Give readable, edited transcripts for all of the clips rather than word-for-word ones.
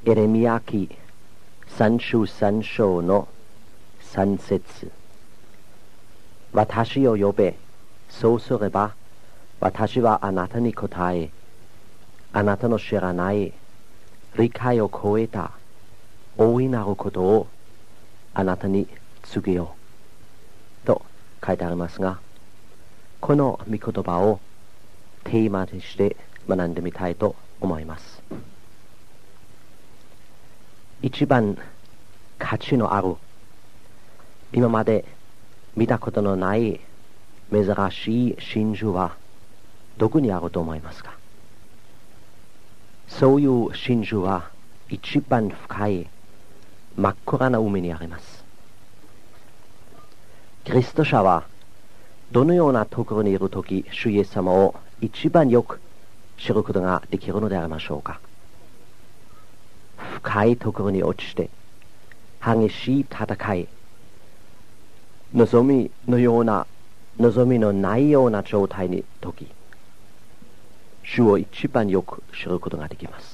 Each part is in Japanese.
エレミヤ記3章3章の3節。私を呼べ、そうすれば私はあなたに答え、あなたの知らない理解を超えた大いなることをあなたに告げようと書いてありますが、この御言葉をテーマにして学んでみたいと思います。一番価値のある、今まで見たことのない珍しい真珠はどこにあると思いますか？そういう真珠は一番深い真っ暗な海にあります。キリスト者はどのようなところにいるとき、主イエス様を一番よく知ることができるのでありましょうか？深いところに落ちて激しい戦い、望みのないような状態に時、主を一番よく知ることができます。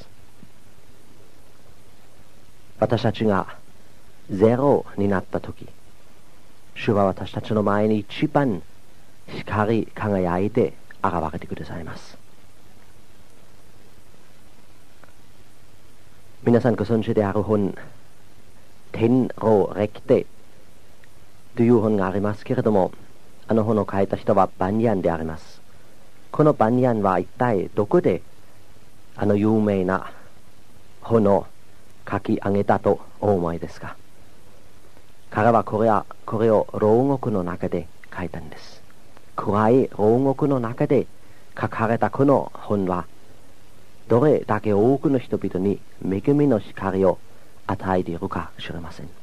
私たちがゼロになった時、主は私たちの前に一番光り輝いて現れてくださいます。皆さんご存知である本、天老歴代という本がありますけれども、あの本を書いた人はバンヤンであります。このバンヤンは一体どこであの有名な本を書き上げたとお思いですか？彼はこれを牢獄の中で書いたんです。暗い牢獄の中で書かれたこの本は、どれだけ多くの人々に恵みの光を与えているか知れません。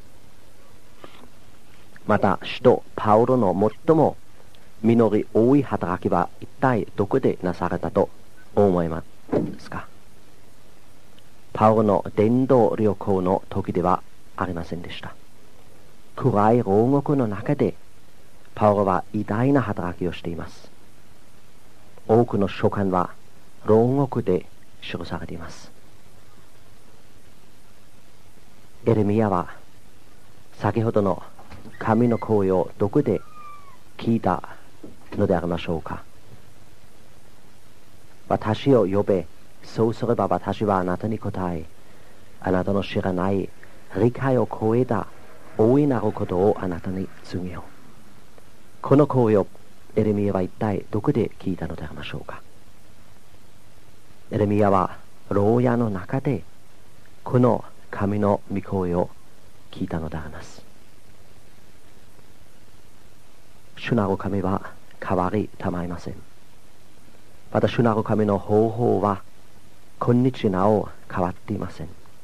また使徒パウロの最も実り多い働きは一体どこでなされたと思いますか？パウロの伝道旅行の時ではありませんでした。暗い牢獄の中でパウロは偉大な働きをしています。多くの書簡は牢獄で記されています。エレミヤは先ほどの神の声をどこで聞いたのでありましょうか？私を呼べ、そうすれば私はあなたに答え、あなたの知らない理解を超えた大いなることをあなたに告げよう。この声をエレミヤは一体どこで聞いたのでありましょうか？エレミヤは牢屋の中でこの神の御声を聞いたのであります。主なる神は変わりたまいません。また主なる神の方法は今日なお変わっていません。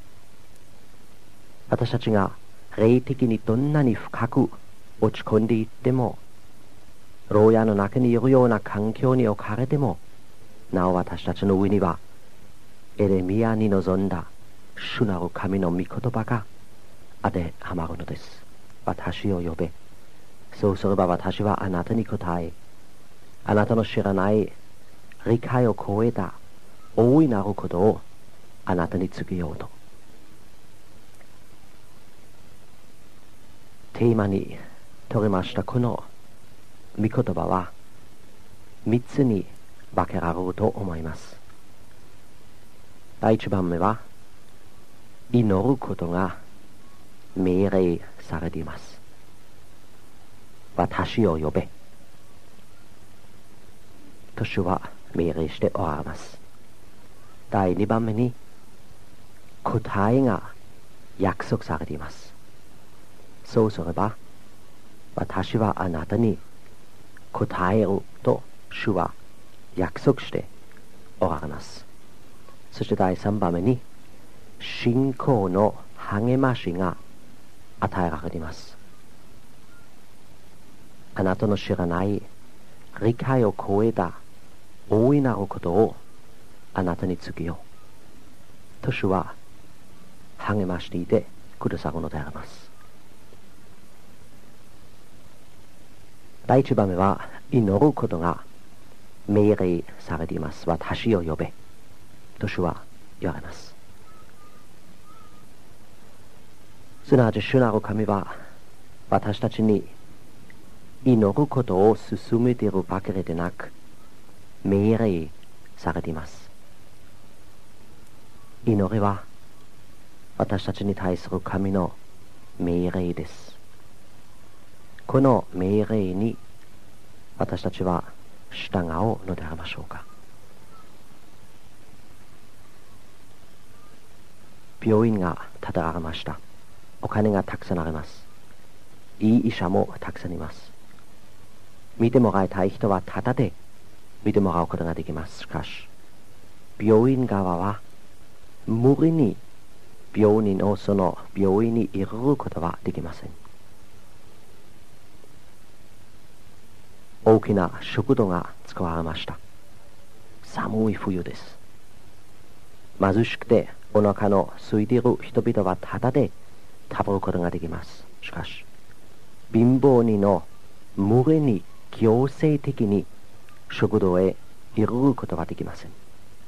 私たちが霊的にどんなに深く落ち込んでいっても、牢屋の中にいるような環境に置かれても、なお私たちの上にはエレミヤに臨んだ主なる神の御言葉が当てはまるのです。私を呼べ、そうすれば私はあなたに答え、あなたの知らない理解を超えた大いなることをあなたに告げようと。テーマに取りましたこの御言葉は3つに分けられると思います。第1番目は、祈ることが命令されています。私を呼べと主は命令しておられます。第2番目に、答えが約束されています。そうすれば私はあなたに答えると主は約束しておられます。そして第3番目に、信仰の励ましが与えられています。あなたの知らない理解を超えた大いなることをあなたに告げようと主は励ましていてくださるのであります。第1番目は、祈ることが命令されています。私を呼べと主は言われます。 すなわち主なる神は私たちに祈ることを進めているばかりでなく命令されています。祈りは私たちに対する神の命令です。この命令に私たちは従うのでありましょうか。病院が建てられました。お金がたくさんあります。いい医者もたくさんいます。見てもらいたい人はただで見てもらうことができます。しかし病院側は無理に病人をその病院に入れることはできません。大きな食堂が使われました。寒い冬です。貧しくてお腹の空いている人々はただで食べることができます。しかし貧乏人の無理に強制的に食堂へ入れることはできません。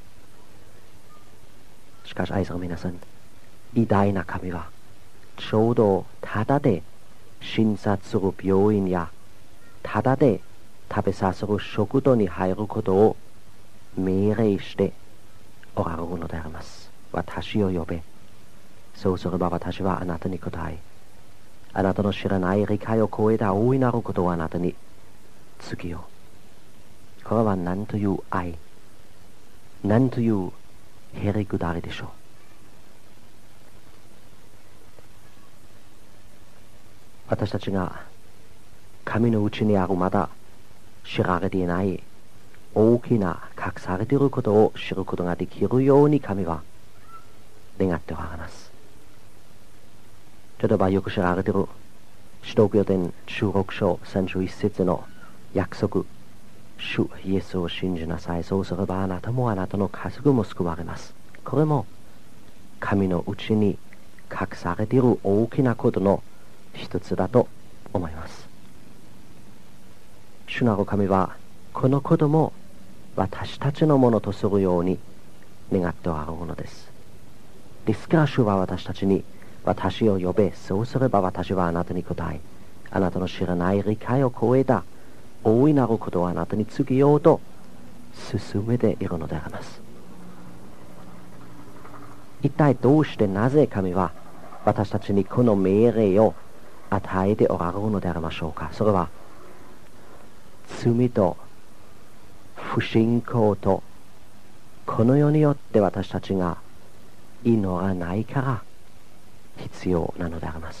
しかし愛する皆さん、偉大な神はちょうどただで診察する病院やただで食べさせる食堂に入ることを命令しておられるのであります。私を呼べ。そうすれば私はあなたに答え、あなたの知らない理解を超えた大いなることをあなたに告げよう。これは何という愛、何というへりくだりでしょう。私たちが神のうちにあるまだ知られていない大きな隠されていることを知ることができるように神は願っておられます。例えばよく知られている使徒行伝16章31節の約束、主イエスを信じなさい。そうすればあなたもあなたの家族も救われます。これも神のうちに隠されている大きなことの一つだと思います。主なる神はこのことも私たちのものとするように願っておられるのです。ですから主は私たちに、私を呼べ、そうすれば私はあなたに答え、あなたの知らない理解を超えた大いなることをあなたに告げようと進めているのであります。一体どうしてなぜ神は私たちにこの命令を与えておられるのでありましょうか。それは罪と不信仰とこの世によって私たちが祈らないから必要なのであります。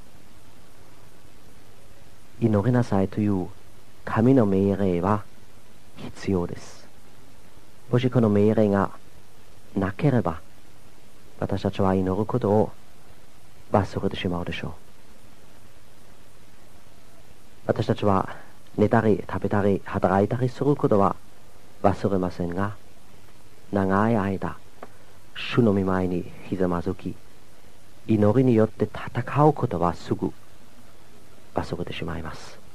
祈りなさいという神の命令は必要です。もしこの命令がなければ私たちは祈ることを忘れてしまうでしょう。私たちは寝たり食べたり働いたりすることは忘れませんが、長い間主の御前にひざまずき祈りによって戦うことはすぐ忘れてしまいます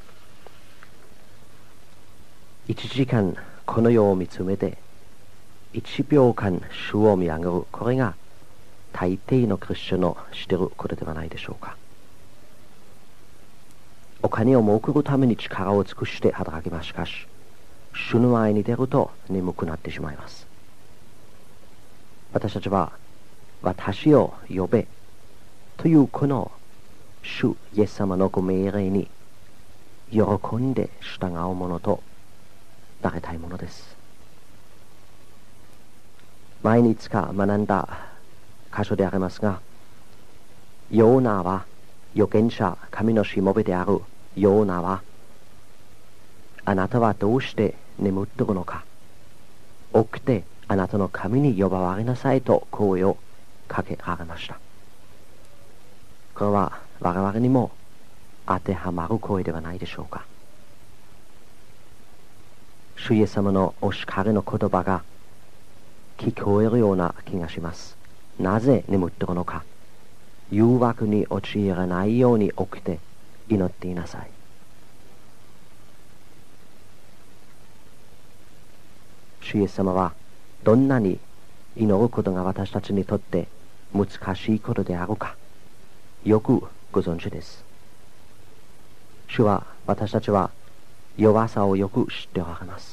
。1時間この世を見つめて1秒間主を見上げる、これが大抵のクリスチャンのしていることではないでしょうか。お金を儲けるために力を尽くして働きます。しかし主の前に出ると眠くなってしまいます。私たちは私を呼べというこの主イエス様のご命令に喜んで従うものとなりたいものです。前にいつか学んだ箇所でありますが、ヨーナは預言者、神のしもべであるヨーナは、あなたはどうして眠っているのか、起きてあなたの神に呼ばわれなさいと声をかけられました。これは我々にも当てはまる声ではないでしょうか。主イエス様のお叱りの言葉が聞こえるような気がします。なぜ眠っているのか、誘惑に陥らないように起きて祈っていなさい。主イエス様はどんなに祈ることが私たちにとって難しいことであるかよくご存知です。主は私たちは弱さをよく知っておられます。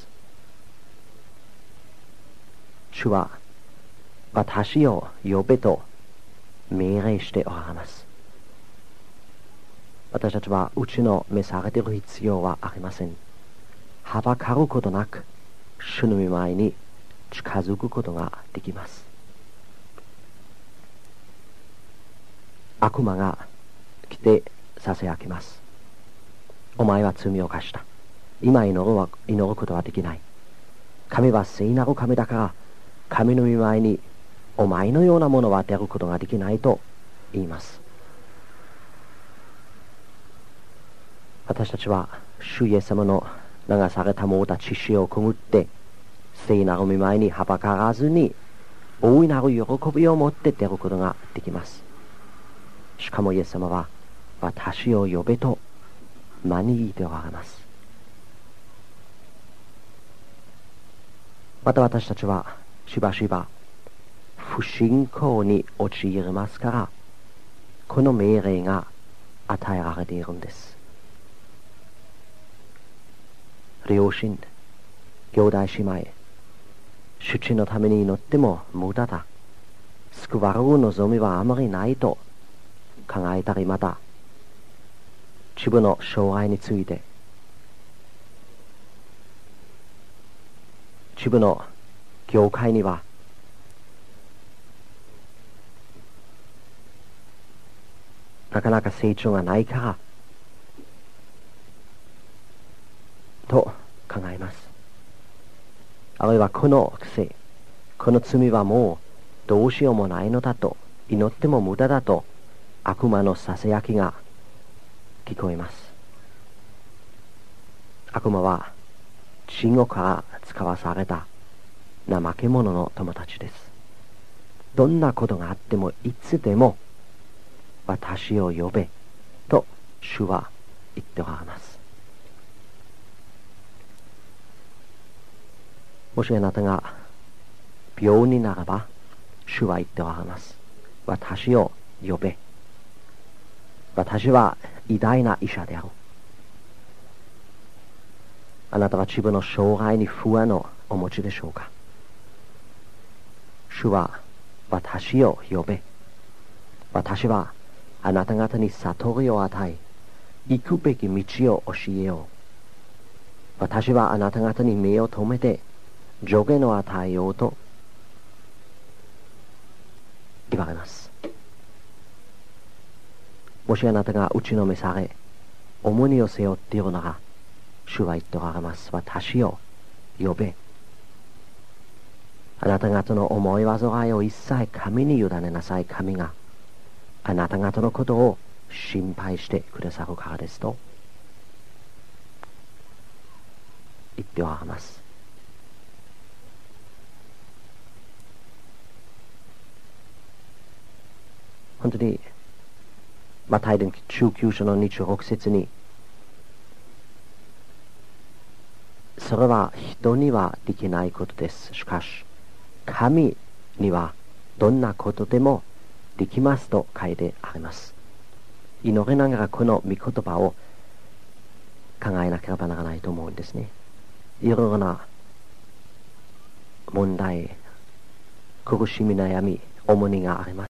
主は私を呼べと命令しておられます。私たちはうちの召されている必要はありません。はばかることなく主の御前に近づくことができます。悪魔が来てささやきます。お前は罪を犯した。今祈ることはできない。神は聖なる神だから神の御前にお前のようなものは出ることができないと言います。私たちは主イエス様の流されたもうた血潮をくぐって聖なる御前にはばからずに大いなる喜びを持って出ることができます。しかもイエス様は私を呼べと招いておられます。また私たちはしばしば不信仰に陥りますから、この命令が与えられているんです。両親、兄弟姉妹、主治のために祈っても無駄だ。救われる望みはあまりないと考えたり、また自分の将来について、自分の業界にはなかなか成長がないからと考えます。あるいはこの癖、この罪はもうどうしようもないのだと、祈っても無駄だと悪魔のささやきが聞こえます。悪魔は地獄から使わされた怠け者の友達です。どんなことがあってもいつでも私を呼べと主は言っておられます。もしあなたが病にならば主は言っておられます。私を呼べ。私は偉大な医者である。あなたは自分の将来に不安をお持ちでしょうか。主は私を呼べ。私はあなた方に悟りを与え、行くべき道を教えよう。私はあなた方に目を留めて助言を与えようと言われます。もしあなたが打ちのめされ、重荷を背負っているなら、主は言っておられます。私を呼べ。あなた方の思い煩いを一切神に委ねなさい。神があなた方のことを心配してくださるからですと言っておられます。本当にマタイの19章の26節に、それは人にはできないことです。しかし神にはどんなことでもできますと書いてあります。祈りながらこの御言葉を考えなければならないと思うんですね。いろいろな問題、苦しみ悩み、重荷があります。